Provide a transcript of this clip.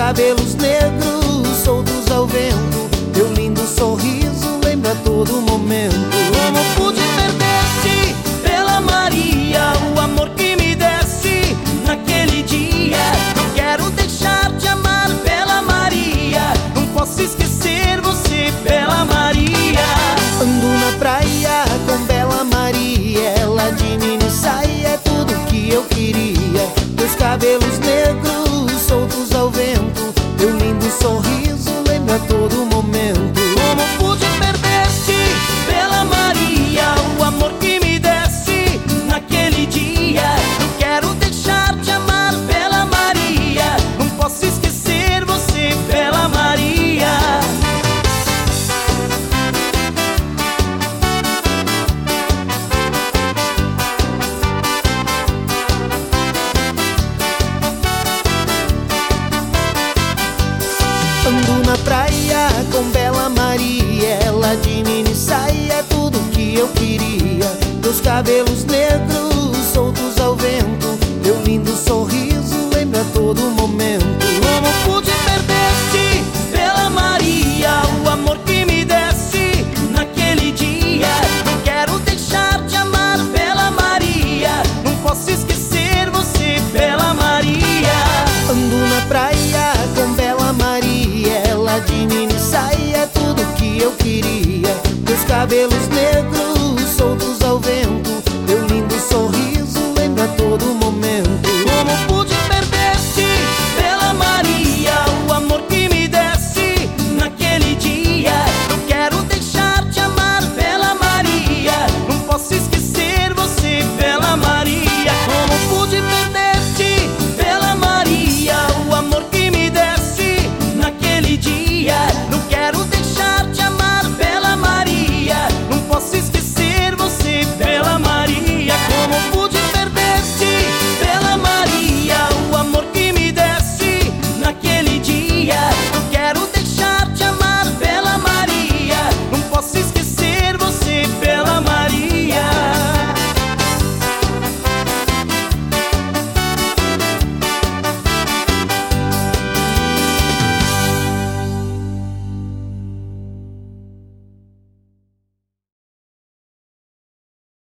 cabelos negros soltos ao vento, teu lindo sorriso lembra a todo momento. Como pude perder-te pela Maria, o amor que me deste naquele dia. Não quero deixar de amar pela Maria, não posso esquecer você pela Maria. Ando na praia com Bela Maria, ela de mini saia é tudo que eu queria. Teus cabelos negros soltos ao vento, teu lindo sorriso lembra a todo momento. Como pude perder-te pela Maria, o amor que me deste naquele dia. Não quero deixar de amar pela Maria, não posso esquecer você pela Maria. Ando na praia com Bela Maria, ela de mini saia é tudo que eu queria. Teus cabelos negros soltos ao vento, teu lindo sorriso lembra a todo momento.